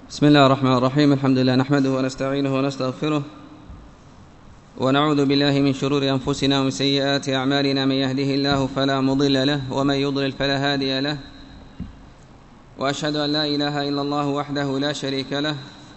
بسم الله الرحمن الرحيم. الحمد لله نحمده ونستعينه ونستغفره ونعوذ بالله من شرور أنفسنا ومن سيئات أعمالنا. من يهده الله فلا مضل له ومن يضلل فلا هادي له، وأشهد أن لا إله إلا الله وحده لا شريك له،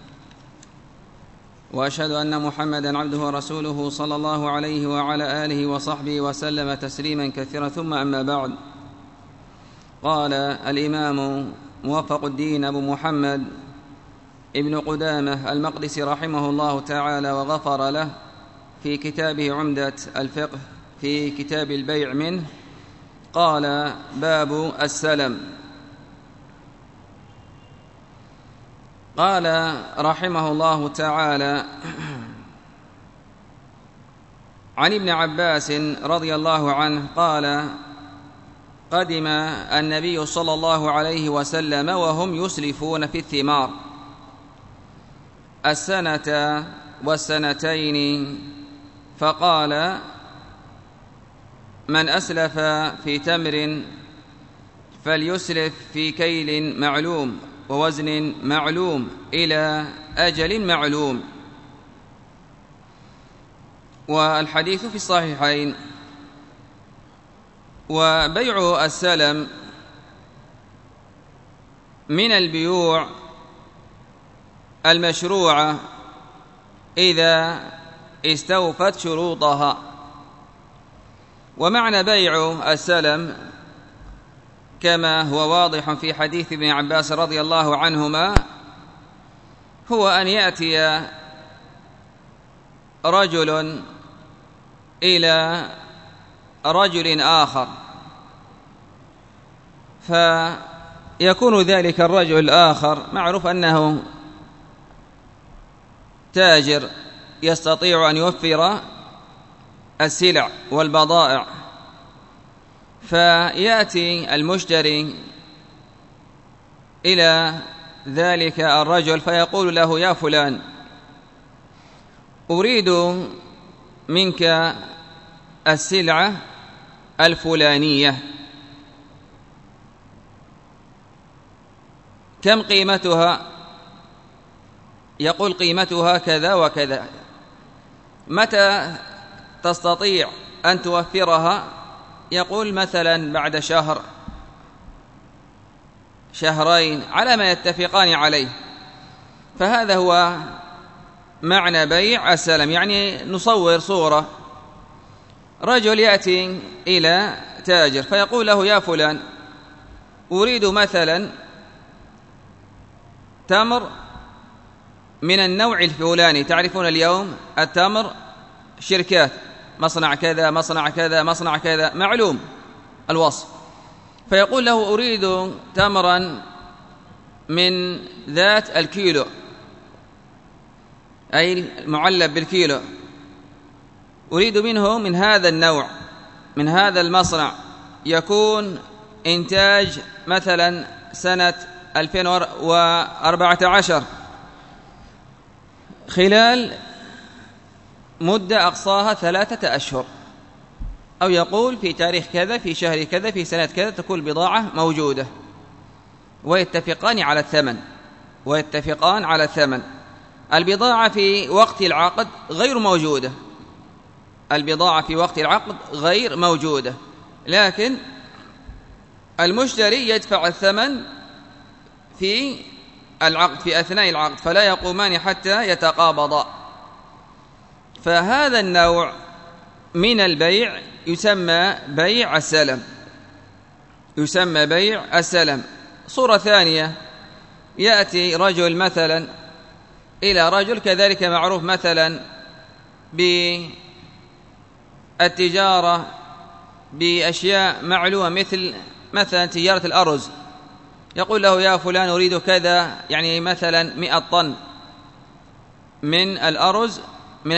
وأشهد أن محمدا عبده ورسوله صلى الله عليه وعلى آله وصحبه وسلم تسليما كثيرا. ثم أما بعد، قال الإمام موفق الدين أبو محمد ابن قدامة المقدسي رحمه الله تعالى وغفر له في كتابه عمدة الفقه في كتاب البيع منه، قال: باب السلم. قال رحمه الله تعالى: عن ابن عباس رضي الله عنه قال: قدم النبي صلى الله عليه وسلم وهم يسلفون في الثمار السنة والسنتين، فقال: من أسلف في تمر فليسلف في كيل معلوم ووزن معلوم إلى أجل معلوم. والحديث في الصحيحين. وبيع السلم من البيوع المشروعة إذا استوفت شروطها. ومعنى بيع السلم كما هو واضح في حديث ابن عباس رضي الله عنهما هو أن يأتي رجل إلى رجل آخر، فيكون ذلك الرجل الآخر معروف أنه تاجر يستطيع أن يوفر السلع والبضائع، فيأتي المشتري إلى ذلك الرجل فيقول له: يا فلان، أريد منك السلعة الفلانية، كم قيمتها؟ يقول: قيمتها كذا وكذا. متى تستطيع أن توفرها؟ يقول: مثلا بعد شهر شهرين، على ما يتفقان عليه. فهذا هو معنى بيع السلم. يعني نصور صورة: رجل يأتي إلى تاجر فيقول له: يا فلان، أريد مثلا تمر من النوع الفلاني. تعرفون اليوم التمر شركات، مصنع كذا مصنع كذا مصنع كذا، معلوم الوصف. فيقول له: أريد تمرا من ذات الكيلو، أي المعلب بالكيلو، أريد منه من هذا النوع من هذا المصنع، يكون إنتاج مثلا سنة 2014 خلال مدة أقصاها 3 أشهر، أو يقول في تاريخ كذا في شهر كذا في سنة كذا تكون البضاعة موجودة، ويتفقان على الثمن. البضاعة في وقت العقد غير موجودة، غير موجودة، لكن المشتري يدفع الثمن في العقد، في أثناء العقد، فلا يقومان حتى يتقابضا. فهذا النوع من البيع يسمى بيع السلم. صورة ثانية: يأتي رجل مثلا إلى رجل كذلك معروف مثلا بالتجارة بأشياء معلومة مثلا تجارة الأرز، يقول له: يا فلان، أريد كذا، يعني مثلا 100 طن من الأرز من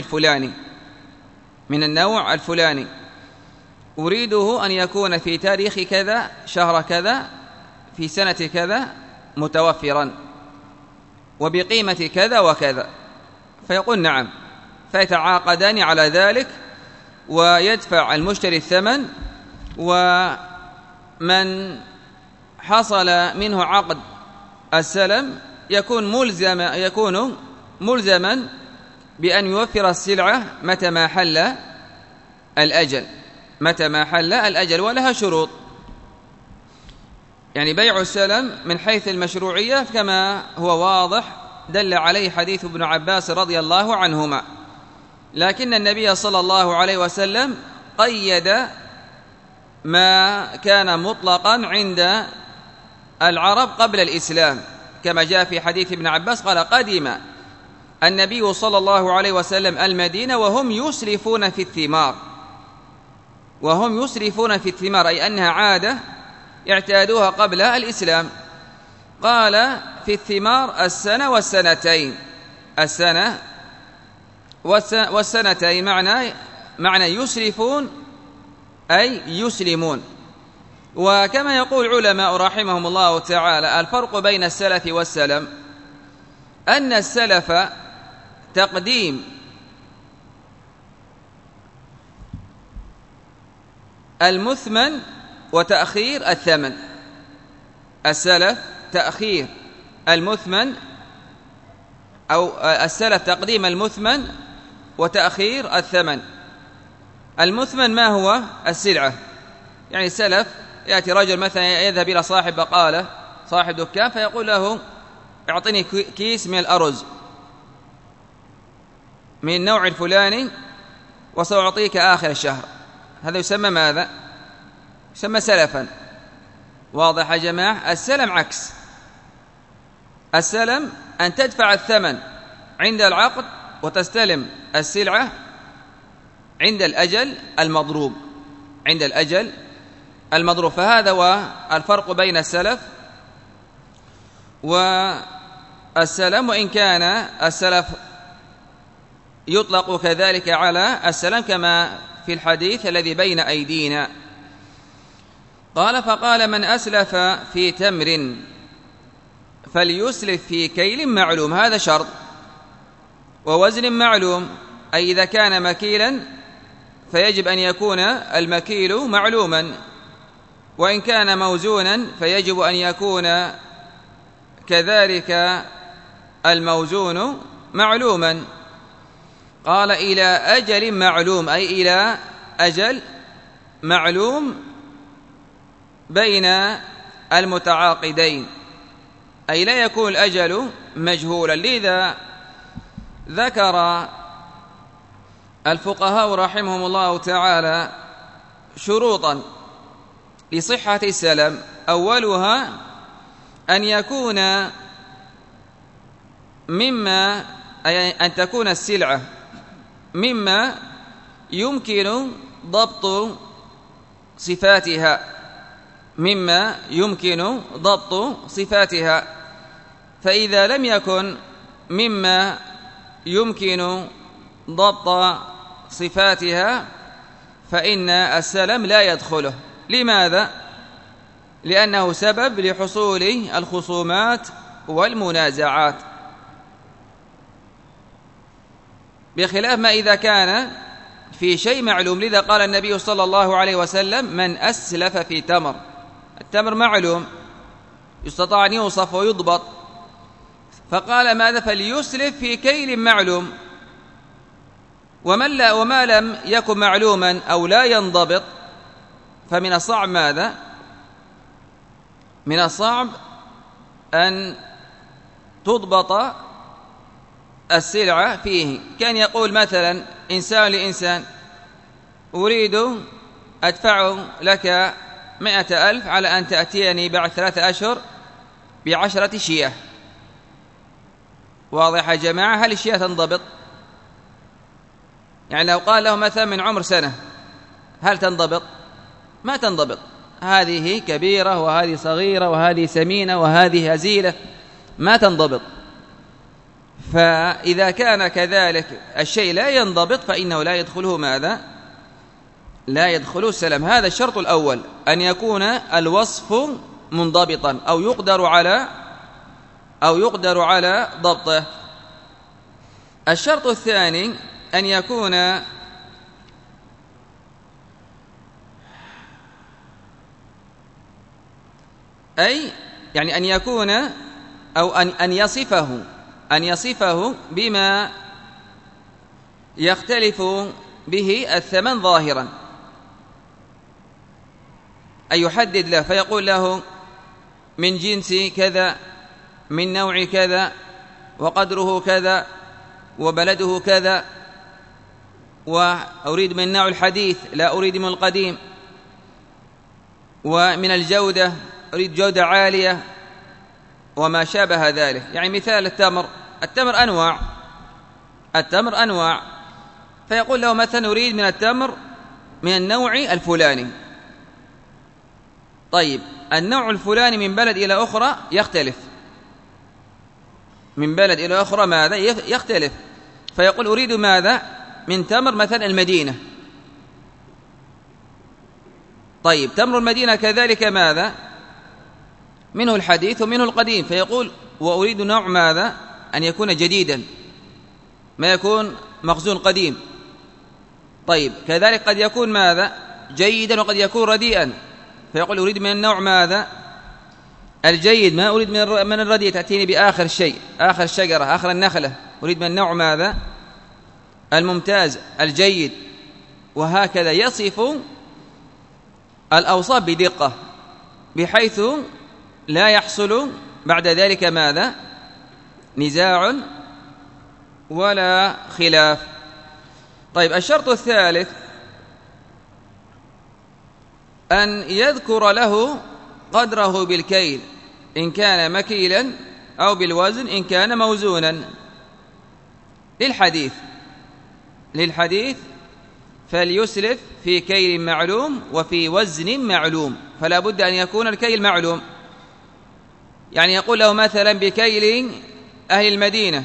النوع الفلاني، أريده أن يكون في تاريخ كذا شهر كذا في سنة كذا متوفرا وبقيمة كذا وكذا. فيقول: نعم. فيتعاقدان على ذلك، ويدفع المشتري الثمن، ومن حصل منه عقد السلم يكون ملزما بأن يوفر السلعة متى ما حل الأجل، ولها شروط. يعني بيع السلم من حيث المشروعية كما هو واضح دل عليه حديث ابن عباس رضي الله عنهما، لكن النبي صلى الله عليه وسلم قيد ما كان مطلقا عند العرب قبل الإسلام، كما جاء في حديث ابن عباس قال: قدم النبي صلى الله عليه وسلم المدينة وهم يسرفون في الثمار، أي أنها عادة اعتادوها قبل الإسلام. قال: في الثمار السنة والسنتين، معنى يسرفون أي يسلمون. وكما يقول علماء رحمهم الله تعالى: الفرق بين السلف والسلم أن السلف تقديم المثمن وتأخير الثمن. السلف تأخير المثمن، أو السلف تقديم المثمن وتأخير الثمن. المثمن ما هو؟ السلعة. يعني السلف يأتي رجل مثلا يذهب إلى صاحب بقالة، صاحب دكان، فيقول له: اعطني كيس من الأرز من النوع الفلاني وسأعطيك آخر الشهر. هذا يسمى ماذا؟ يسمى سلفا. واضح يا جماعة؟ السلم عكس. السلم أن تدفع الثمن عند العقد وتستلم السلعة عند الأجل المضروب. فهذا هو الفرق بين السلف والسلم، وإن كان السلف يطلق كذلك على السلم كما في الحديث الذي بين أيدينا. قال: فقال: من أسلف في تمر فليسلف في كيل معلوم. هذا شرط. ووزن معلوم، أي إذا كان مكيلا فيجب أن يكون المكيل معلوما، وإن كان موزونا فيجب أن يكون كذلك الموزون معلوما. قال: إلى أجل معلوم، أي إلى أجل معلوم بين المتعاقدين، أي لا يكون الأجل مجهولا. لذا ذكر الفقهاء رحمهم الله تعالى شروطا لصحة السلم. أولها أن يكون أن تكون السلعة مما يمكن ضبط صفاتها، فإذا لم يكن مما يمكن ضبط صفاتها فإن السلم لا يدخله. لماذا؟ لأنه سبب لحصول الخصومات والمنازعات، بخلاف ما إذا كان في شيء معلوم. لذا قال النبي صلى الله عليه وسلم: من أسلف في تمر. التمر معلوم، يستطاع أن يوصف ويضبط، فقال ماذا؟ فليسلف في كيل معلوم. وما لم يكن معلوما أو لا ينضبط فمن الصعب ماذا؟ من الصعب أن تضبط السلعة فيه. كان يقول مثلا إنسان لإنسان: أريد أدفع لك 100,000 على أن تأتيني بعد 3 أشهر ب10 شياه. واضح يا جماعة؟ هل الشياه تنضبط؟ يعني لو قال له مثلا من عمر سنة، هل تنضبط؟ ما تنضبط. هذه كبيرة وهذه صغيرة وهذه سمينة وهذه هزيلة، ما تنضبط. فإذا كان كذلك الشيء لا ينضبط فإنه لا يدخله ماذا؟ لا يدخله السلم. هذا الشرط الأول، أن يكون الوصف منضبطا أو يقدر على ضبطه. الشرط الثاني أن يكون أن يكون أو أن يصفه بما يختلف به الثمن ظاهرا، أن يحدد له فيقول له من جنس كذا، من نوع كذا، وقدره كذا، وبلده كذا، وأريد من النوع الحديث لا أريد من القديم، ومن الجودة أريد جودة عالية، وما شابه ذلك. يعني مثال التمر أنواع، فيقول له مثلا أريد من التمر من النوع الفلاني. طيب النوع الفلاني من بلد إلى أخرى يختلف، من بلد إلى أخرى ماذا يختلف، فيقول أريد ماذا من تمر مثلا المدينة. طيب تمر المدينة كذلك ماذا منه الحديث ومنه القديم، فيقول وأريد نوع ماذا أن يكون جديدا، ما يكون مخزون قديم. طيب كذلك قد يكون ماذا جيدا وقد يكون رديئا، فيقول أريد من النوع ماذا الجيد، ما أريد من الرديء تأتيني بآخر شيء، آخر شجرة، آخر النخلة، أريد من النوع ماذا الممتاز الجيد. وهكذا يصف الأوصاف بدقة بحيث لا يحصل بعد ذلك ماذا نزاع ولا خلاف. طيب الشرط الثالث أن يذكر له قدره بالكيل إن كان مكيلا أو بالوزن إن كان موزونا. للحديث فليسلف في كيل معلوم وفي وزن معلوم، فلا بد أن يكون الكيل معلوم. يعني يقول له مثلا بكيل أهل المدينة،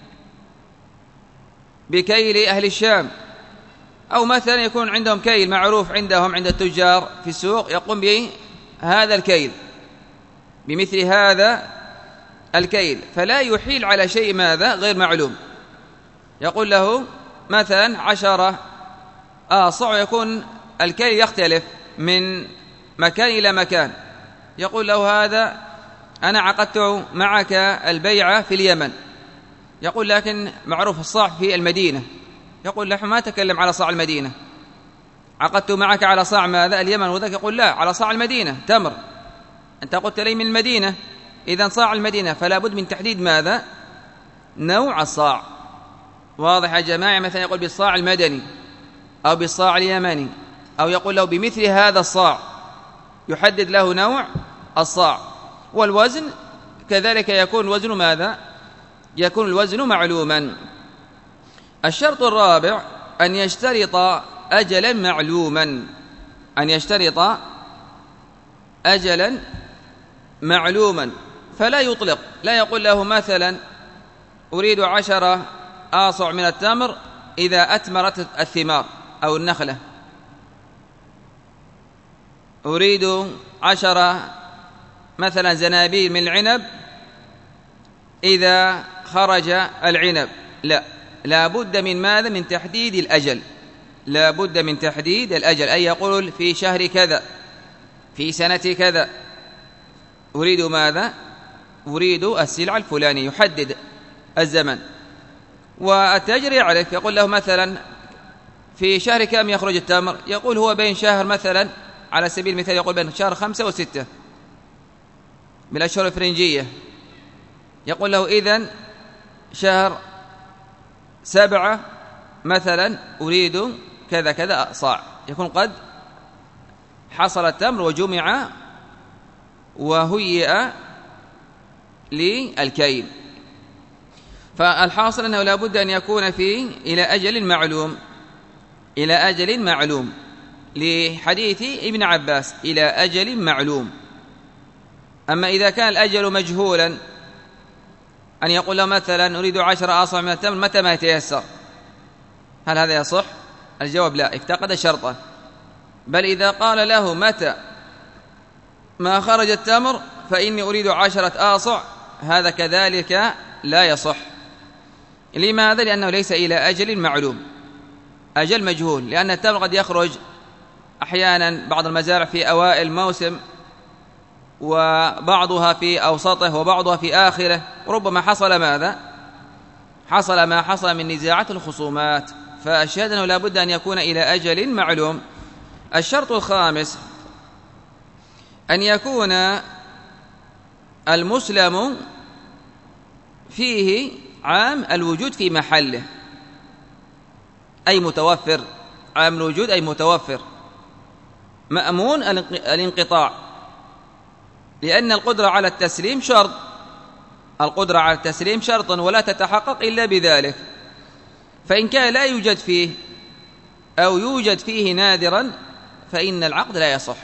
بكيل أهل الشام، أو مثلا يكون عندهم كيل معروف عندهم عند التجار في السوق، يقوم بهذا الكيل بمثل هذا الكيل، فلا يحيل على شيء ماذا غير معلوم. يقول له مثلا 10 آصع، ويكون الكيل يختلف من مكان إلى مكان. يقول له هذا أنا عقدت معك البيعة في اليمن، يقول لكن معروف الصاع في المدينة. يقول له ما تكلم على صاع المدينة، عقدت معك على صاع ماذا اليمن، وذاك يقول لا على صاع المدينة تمر، أنت قلت لي من المدينة، إذن صاع المدينة، فلا بد من تحديد ماذا نوع الصاع. واضح يا جماعة؟ مثلا يقول بالصاع المدني أو بالصاع اليمني، أو يقول له بمثل هذا الصاع، يحدد له نوع الصاع. والوزن كذلك يكون الوزن ماذا يكون الوزن معلوما. الشرط الرابع أن يشترط أجلا معلوما، أن يشترط أجلا معلوما، فلا يطلق، لا يقول له مثلا أريد 10 آصع من التمر إذا أثمرت الثمار أو النخلة، أريد 10 مثلا زنابيل من العنب إذا خرج العنب. لا بد من ماذا من تحديد الأجل، لا بد من تحديد الأجل، أي يقول في شهر كذا في سنة كذا أريد ماذا أريد السلعة الفلانية، يحدد الزمن. والتاجر يعرف، يقول له مثلا في شهر كم يخرج التمر، يقول هو بين شهر مثلا على سبيل المثال يقول بين شهر 5 و6 من الأشهر الفرنجية، يقول له إذن شهر 7 مثلا أريد كذا كذا صاع، يكون قد حصل التمر وجمع وهيئ للكيل. فالحاصل أنه لا بد أن يكون فيه إلى أجل معلوم، إلى أجل معلوم، لحديث ابن عباس إلى أجل معلوم. أما إذا كان الأجل مجهولا، أن يقول له مثلا أريد 10 آصع من التمر متى ما يتيسر، هل هذا يصح؟ الجواب لا، افتقد شرطه. بل إذا قال له متى ما خرج التمر فإني أريد 10 آصع، هذا كذلك لا يصح. لماذا؟ لأنه ليس إلى أجل معلوم، أجل مجهول، لأن التمر قد يخرج أحيانا بعض المزارع في أوائل موسم وبعضها في أوسطه وبعضها في آخره، ربما حصل ماذا؟ حصل ما حصل من نزاعات الخصومات، فالشاهد أنه لا بد أن يكون إلى أجل معلوم. الشرط الخامس أن يكون المسلم فيه عام الوجود في محله، أي متوفر، عام الوجود أي متوفر، مأمون الانقطاع، لأن القدرة على التسليم شرط، القدرة على التسليم شرط ولا تتحقق إلا بذلك. فإن كان لا يوجد فيه أو يوجد فيه نادرا فإن العقد لا يصح.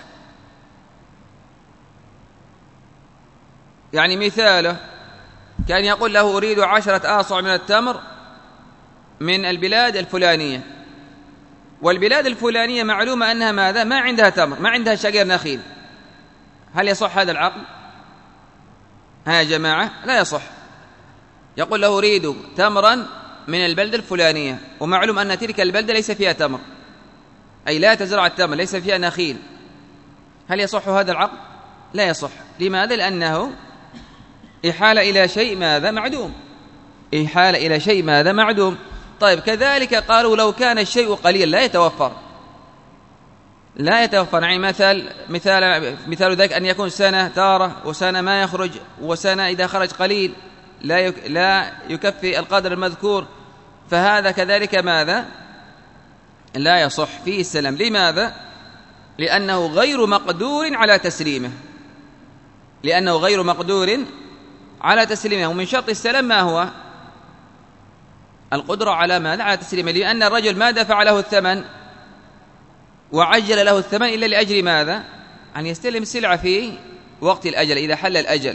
يعني مثاله كان يقول له أريد 10 آصع من التمر من البلاد الفلانية، والبلاد الفلانية معلومة أنها ماذا؟ ما عندها تمر، ما عندها شجر نخيل. هل يصح هذا العقد؟ ها يا جماعة، لا يصح. يقول له أريد تمرا من البلدة الفلانية، ومعلوم أن تلك البلدة ليس فيها تمر، أي لا تزرع التمر، ليس فيها نخيل. هل يصح هذا العقد؟ لا يصح. لماذا؟ لأنه إحالة إلى شيء ماذا؟ معدوم، إحالة إلى شيء ماذا؟ معدوم. طيب كذلك قالوا لو كان الشيء قليل لا يتوفر، لا يتوفر. يعني مثال ذلك أن يكون سنة تارة وسنة ما يخرج، وسنة إذا خرج قليل لا يكفي القدر المذكور، فهذا كذلك ماذا؟ لا يصح فيه السلام. لماذا؟ لأنه غير مقدور على تسليمه، لأنه غير مقدور على تسليمه. ومن شرط السلام ما هو؟ القدرة على ماذا؟ على تسليمه، لأن الرجل ما دفع له الثمن وعجل له الثمن إلا لأجل ماذا؟ أن يستلم السلعة في وقت الأجل إذا حل الأجل.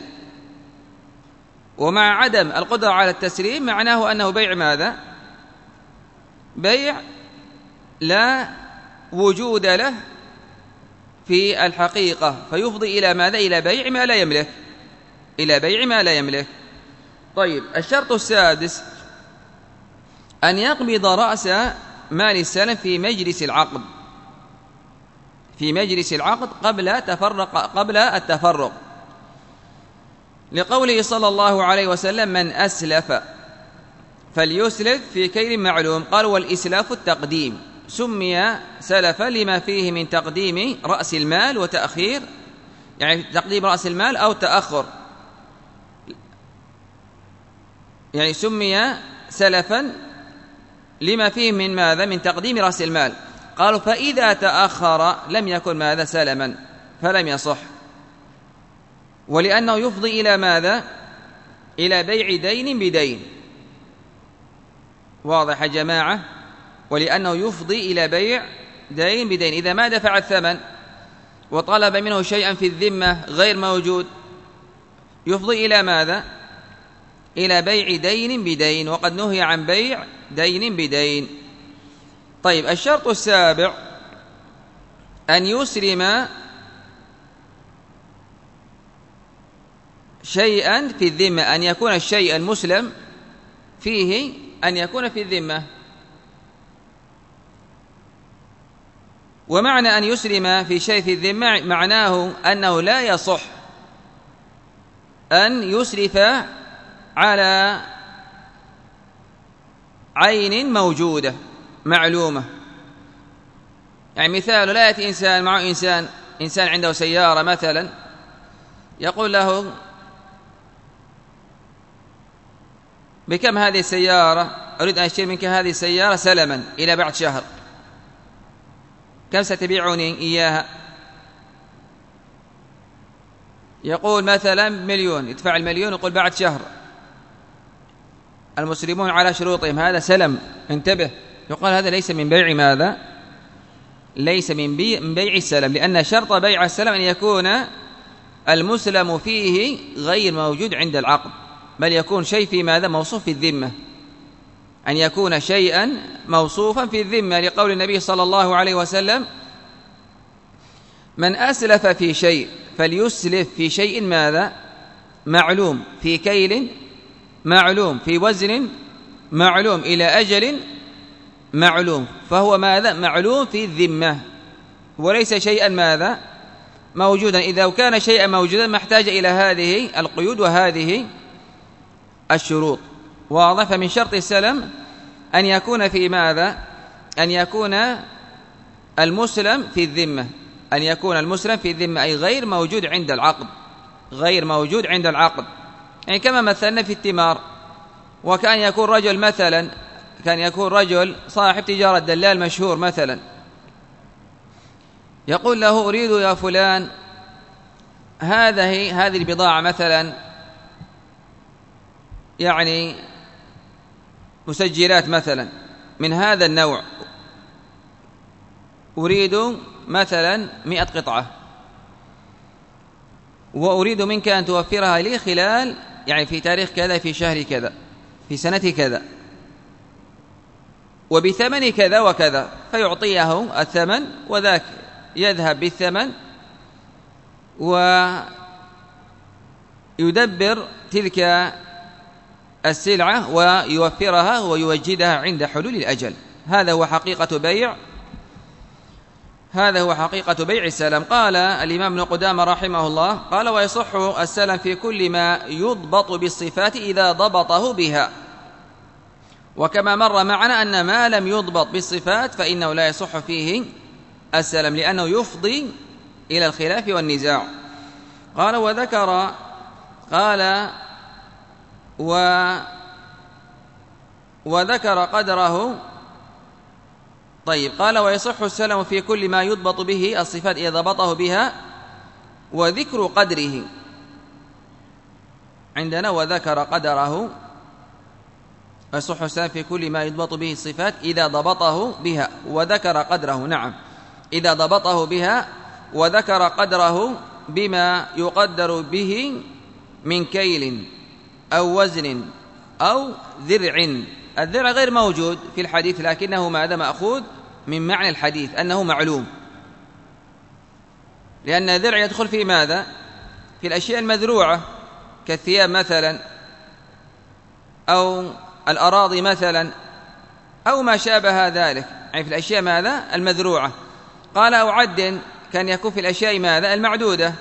ومع عدم القدرة على التسليم معناه أنه بيع ماذا؟ بيع لا وجود له في الحقيقة، فيفضي إلى ماذا؟ إلى بيع ما لا يملك، إلى بيع ما لا يملك. طيب الشرط السادس أن يقبض رأس مال السلم في مجلس العقد، في مجلس العقد قبل التفرق، لقوله صلى الله عليه وسلم من أسلف فليسلف في كيل معلوم. قال والإسلاف التقديم، سمي سلفا لما فيه من تقديم رأس المال وتأخير، يعني تقديم رأس المال أو تأخر، يعني سمي سلفا لما فيه من ماذا؟ من تقديم رأس المال. قالوا فإذا تأخر لم يكن ماذا؟ سلما، فلم يصح، ولأنه يفضي إلى ماذا؟ إلى بيع دين بدين. واضح يا جماعة؟ ولأنه يفضي إلى بيع دين بدين. إذا ما دفع الثمن وطلب منه شيئا في الذمة غير موجود يفضي إلى ماذا؟ إلى بيع دين بدين، وقد نهي عن بيع دين بدين. طيب الشرط السابع أن يسلم شيئا في الذمة، أن يكون الشيء المسلم فيه أن يكون في الذمة. ومعنى أن يسلم في شيء في الذمة معناه أنه لا يصح أن يسلف على عين موجودة معلومة. يعني مثال لا يأتي إنسان معه إنسان عنده سيارة مثلا، يقول له بكم هذه السيارة؟ أريد أن أشتري منك هذه السيارة سلما إلى بعد شهر، كم ستبيعني إياها؟ يقول مثلا 1,000,000، يدفع 1,000,000 يقول بعد شهر. المسلمون على شروطهم، هذا سلم، انتبه. يقال هذا ليس من بيع ماذا؟ ليس من بيع السلم، لأن شرط بيع السلم أن يكون المسلم فيه غير موجود عند العقد، بل يكون شيء في ماذا؟ موصوف في الذمة، أن يكون شيئا موصوفا في الذمة، لقول النبي صلى الله عليه وسلم من أسلف في شيء فليسلف في شيء ماذا؟ معلوم، في كيل معلوم، في وزن معلوم، إلى أجل معلوم، فهو ماذا؟ معلوم في الذمة، وليس شيئا ماذا؟ موجودا، إذا كان شيئا موجودا ما احتاج إلى هذه القيود وهذه الشروط. واضح؟ فمن شرط السلم أن يكون في ماذا؟ أن يكون المسلم في الذمة، أن يكون المسلم في الذمة، أي غير موجود عند العقد، غير موجود عند العقد. يعني كما مثلنا في الثمار، وكان يكون رجل مثلا، كان يكون رجل صاحب تجارة دلال مشهور مثلا، يقول له أريد يا فلان هذه البضاعة مثلا، يعني مسجلات مثلا من هذا النوع، أريد مثلا 100 قطعة، وأريد منك أن توفرها لي خلال يعني في تاريخ كذا، في شهر كذا، في سنة كذا، وبثمن كذا وكذا. فيعطيه الثمن، وذاك يذهب بالثمن ويدبر تلك السلعة ويوفرها ويوجدها عند حلول الأجل. هذا هو حقيقة بيع، هذا هو حقيقة بيع السلم. قال الإمام ابن قدامة رحمه الله، قال: ويصح السلم في كل ما يضبط بالصفات إذا ضبطه بها. وكما مر معنا أن ما لم يضبط بالصفات فإنه لا يصح فيه السلم، لأنه يفضي إلى الخلاف والنزاع. قال: وذكر، قال وذكر قدره. طيب، قال: ويصح السلم في كل ما يضبط به الصفات إذا ضبطه بها، وذكر قدره عندنا وذكر قدره. ويصح السلم في كل ما يضبط به الصفات إذا ضبطه بها وذكر قدره. نعم، إذا ضبطه بها وذكر قدره بما يقدر به من كيل أو وزن أو ذرع. الذرع غير موجود في الحديث، لكنه ماذا؟ مأخوذ من معنى الحديث أنه معلوم، لأن الذرع يدخل في ماذا؟ في الأشياء المذروعة كالثياب مثلا، أو الأراضي مثلا، أو ما شابه ذلك، يعني في الأشياء ماذا؟ المذروعة. قال: أو عد، كان يكون في الأشياء ماذا؟ المعدودة.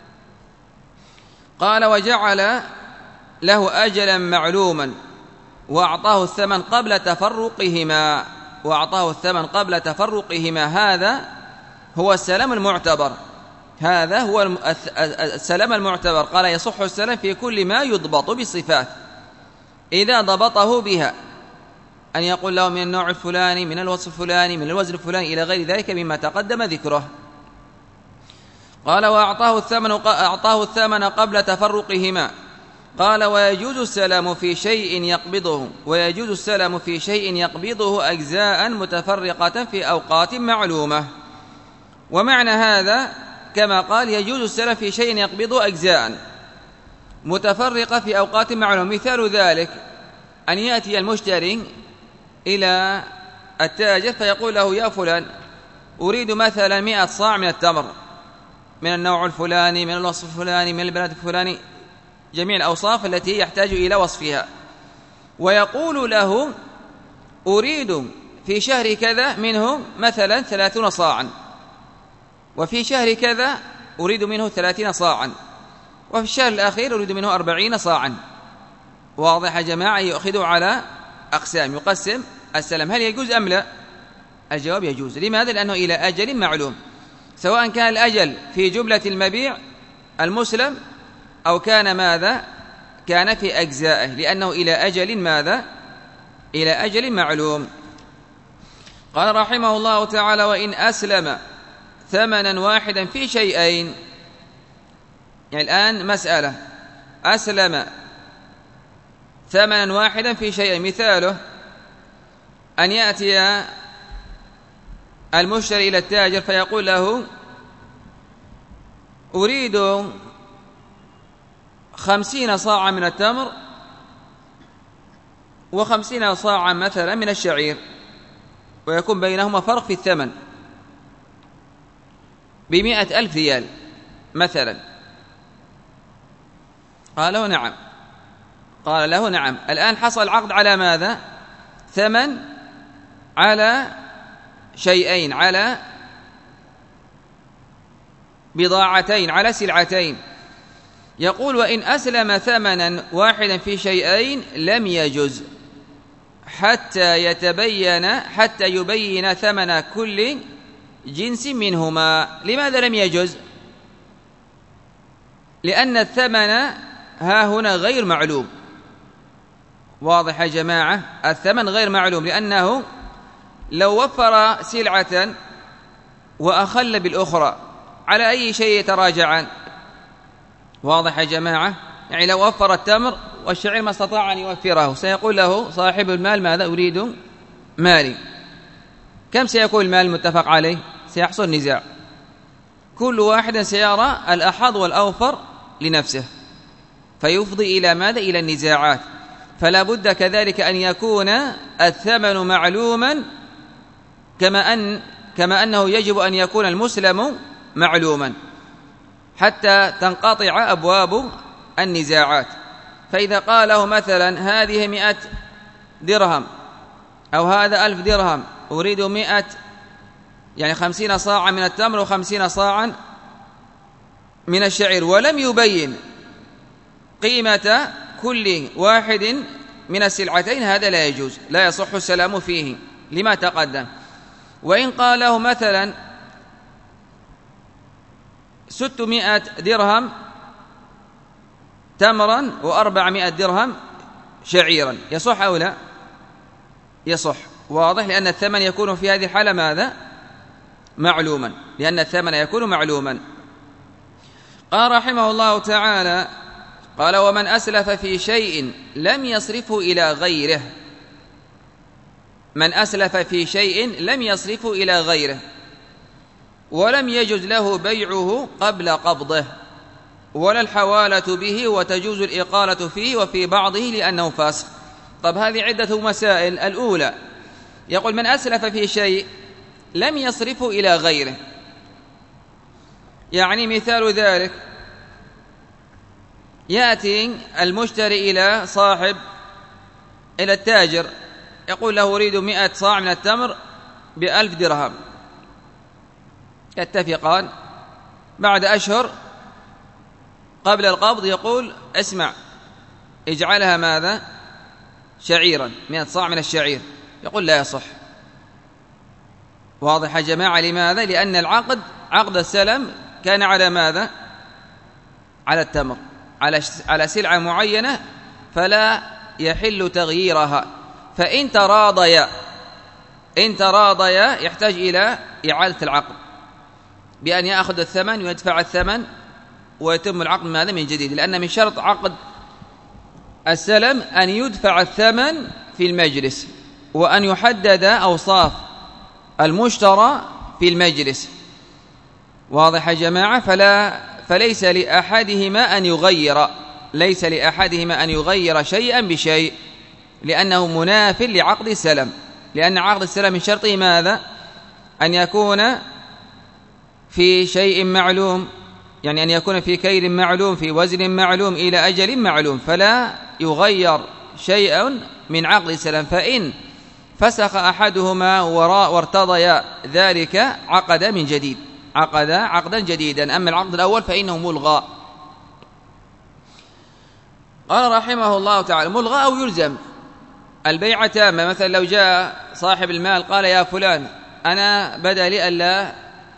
قال: وجعل له أجلا معلوما وأعطاه الثمن قبل تفرقهما، وأعطاه الثمن قبل تفرقهما. هذا هو السلم المعتبر، هذا هو السلم المعتبر. قال: يصح السلم في كل ما يضبط بالصفات إذا ضبطه بها، أن يقول له من النوع الفلاني، من الوصف الفلاني، من الوزن الفلاني، إلى غير ذلك مما تقدم ذكره. قال: وأعطاه الثمن قبل تفرقهما. قال: ويجوز السلام في شيء يقبضه، ويجوز السلام في شيء يقبضه أجزاء متفرقة في أوقات معلومة. ومعنى هذا كما قال: يجوز السلام في شيء يقبضه أجزاء متفرقة في أوقات معلومة. مثال ذلك أن يأتي المشتري إلى التاجر فيقول له: يا فلان أريد مثلا 100 صاع من التمر من النوع الفلاني، من الوصف الفلاني، من البلد الفلاني، جميع الأوصاف التي يحتاج إلى وصفها. ويقول له: أريد في شهر كذا منه مثلا 30 صاعا، وفي شهر كذا أريد منه 30 صاعا، وفي الشهر الأخير أريد منه 40 صاعا. واضح يا جماعة؟ يؤخذ على أقسام، يقسم السلم. هل يجوز أم لا؟ الجواب: يجوز. لماذا؟ لأنه إلى أجل معلوم، سواء كان الأجل في جملة المبيع المسلم أو كان ماذا؟ كان في أجزائه، لأنه إلى أجل ماذا؟ إلى أجل معلوم. قال رحمه الله تعالى: وإن أسلم ثمنا واحدا في شيئين. يعني الآن مسألة، أسلم ثمنا واحدا في شيئين. مثاله أن يأتي المشتري إلى التاجر فيقول له: أريد 50 صاعا من التمر و50 صاعا مثلا من الشعير، ويكون بينهما فرق في الثمن ب100,000 ريال مثلا. قال له: نعم. قال له: نعم. الآن حصل العقد على ماذا؟ ثمن على شيئين، على بضاعتين على سلعتين، يقول: وإن أسلم ثمنا واحدا في شيئين لم يجز حتى يبين ثمن كل جنس منهما. لماذا لم يجز؟ لأن الثمن ها هنا غير معلوم. واضح يا جماعة؟ الثمن غير معلوم، لأنه لو وفر سلعة وأخل بالأخرى على أي شيء يتراجعان؟ واضح يا جماعة؟ يعني لو وفر التمر والشعير ما استطاع أن يوفره، سيقول له صاحب المال: ماذا؟ أريد مالي. كم سيكون المال المتفق عليه؟ سيحصل نزاع، كل واحد سيرى الأحظ والأوفر لنفسه، فيفضي إلى ماذا؟ إلى النزاعات. فلا بد كذلك أن يكون الثمن معلوما، كما أنه يجب أن يكون المسلم معلوما حتى تنقطع أبواب النزاعات. فإذا قال له مثلا: هذه 100 درهم أو هذا 1000 درهم، أريد 100 يعني 50 صاعا من التمر و50 صاعا من الشعير، ولم يبين قيمة كل واحد من السلعتين، هذا لا يجوز، لا يصح السلام فيه لما تقدم. وإن قال له مثلا 600 درهم تمرا و400 درهم شعيرا، يصح أو لا؟ يصح. واضح؟ لأن الثمن يكون في هذه الحالة ماذا؟ معلوما، لأن الثمن يكون معلوما. قال رحمه الله تعالى: قال: ومن أسلف في شيء لم يصرفه إلى غيره. من أسلف في شيء لم يصرفه إلى غيره ولم يجز له بيعه قبل قبضه ولا الحوالة به، وتجوز الإقالة فيه وفي بعضه لأنه فاسق. طب هذه عدة مسائل. الأولى، يقول: من أسلف في شيء لم يصرفه إلى غيره، يعني مثال ذلك: يأتي المشتري إلى التاجر، يقول له: أريد 100 صاع من التمر ب1000 درهم. يتفقان، بعد أشهر قبل القبض يقول: اسمع، اجعلها ماذا؟ شعيرا، 100 صاع من الشعير. يقول: لا يصح. واضح يا جماعة؟ لماذا؟ لأن العقد، عقد السلم، كان على ماذا؟ على التمر، على سلعة معينة، فلا يحل تغييرها. فإن تراضيا يحتاج إلى إعادة العقد، بأن يأخذ الثمن ويدفع الثمن ويتم العقد ماذا؟ من جديد، لأن من شرط عقد السلم أن يدفع الثمن في المجلس، وأن يحدد أوصاف المشترى في المجلس. واضح يا جماعة؟ فليس لأحدهما أن يغير شيئا بشيء، لأنه مناف لعقد السلم، لأن عقد السلم من شرطه ماذا؟ أن يكون في شيء معلوم، يعني أن يكون في كيل معلوم، في وزن معلوم، إلى أجل معلوم، فلا يغير شيء من عقد السلم. فإن فسخ أحدهما وارتضي ذلك عقد من جديد، عقد عقدا جديدا. أما العقد الأول فإنه ملغى. قال رحمه الله تعالى: ملغى أو يلزم البيعة تامة. مثلا لو جاء صاحب المال قال: يا فلان، أنا بدا لي ألا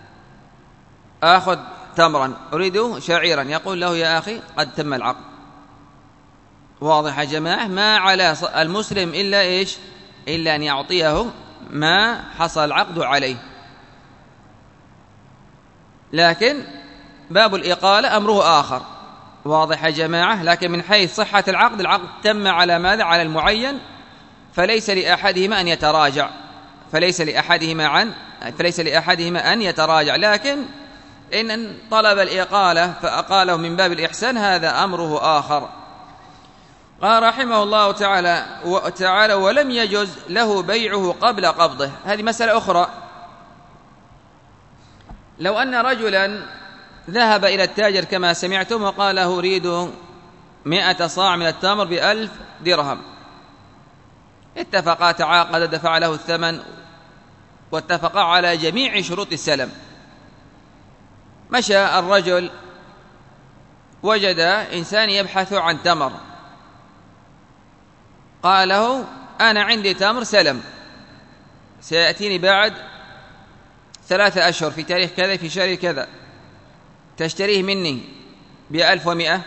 آخذ تمرا، أريد شعيرا. يقول له: يا أخي، قد تم العقد. واضح يا جماعة؟ ما على المسلم إلا إيش؟ إلا أن يعطيه ما حصل العقد عليه. لكن باب الإقالة أمره آخر. واضح يا جماعة؟ لكن من حيث صحة العقد تم على ماذا؟ على المعين، فليس لأحدهما أن يتراجع. لكن إن طلب الإقالة فأقاله من باب الإحسان، هذا أمره آخر. قال رحمه الله تعالى: ولم يجز له بيعه قبل قبضه. هذه مسألة أخرى. لو أن رجلا ذهب إلى التاجر كما سمعتم وقال له: أريد 100 صاع من التمر ب1000 درهم. اتفقا، تعاقد، دفع له الثمن، واتفقا على جميع شروط السلم. مشى الرجل وجد إنسان يبحث عن تمر، قال له أنا عندي تمر سلم سيأتيني بعد 3 أشهر في تاريخ كذا في شهر كذا، تشتريه مني ب1100.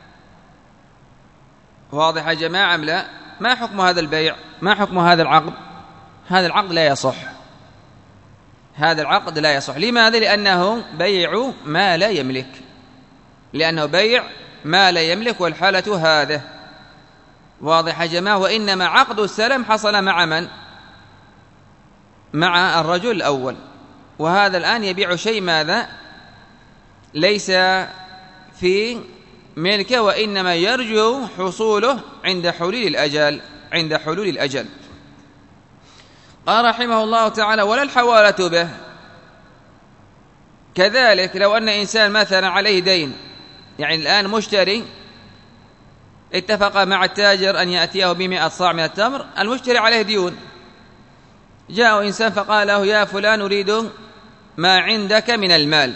واضح يا جماعة أم لا؟ ما حكم هذا البيع؟ ما حكم هذا العقد؟ هذا العقد لا يصح، هذا العقد لا يصح. لماذا؟ لأنه بيع ما لا يملك، لأنه بيع ما لا يملك، والحالة هذا. واضح يا جماعة؟ وإنما عقد السلم حصل مع من؟ مع الرجل الأول، وهذا الآن يبيع شيء ماذا؟ ليس في ملكه، وإنما يرجو حصوله عند حلول الأجل، عند حلول الأجل. قال رحمه الله تعالى: ولا الحوالة به. كذلك لو أن إنسان مثلا عليه دين، يعني الآن مشتري اتفق مع التاجر أن يأتيه ب100 صاع من التمر، المشتري عليه ديون، جاء إنسان فقال له: يا فلان أريد ما عندك من المال.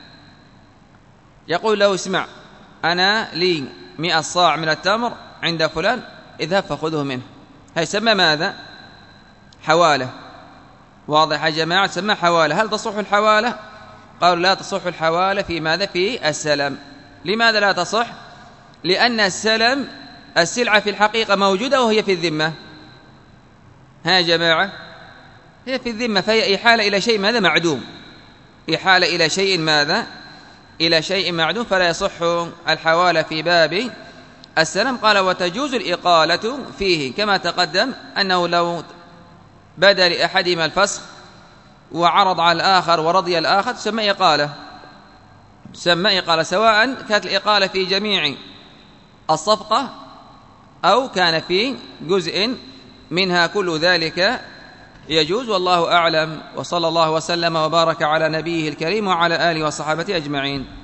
يقول له: اسمع، أنا لي 100 صاع من التمر عند فلان، اذهب فخذه منه. هذا يسمى ماذا؟ حوالة. واضح يا جماعة؟ تسمى حوالة. هل تصح الحوالة؟ قالوا لا تصح الحوالة في ماذا؟ في السلم. لماذا لا تصح؟ لأن السلم السلعة في الحقيقة موجودة وهي في الذمة. ها يا جماعة؟ هي في الذمة، فهي إحالة إلى شيء ماذا؟ معدوم، إحالة إلى شيء ماذا؟ إلى شيء معدوم، فلا يصح الحوالة في باب السلم. قال: وتجوز الإقالة فيه، كما تقدم أنه لو بدا لأحدهما الفسخ وعرض على الآخر ورضي الآخر تسمى إقالة، تسمى إقالة، سواء كانت الإقالة في جميع الصفقة أو كان في جزء منها، كل ذلك يجوز. والله أعلم، وصلى الله وسلم وبارك على نبيه الكريم وعلى آله وصحبه أجمعين.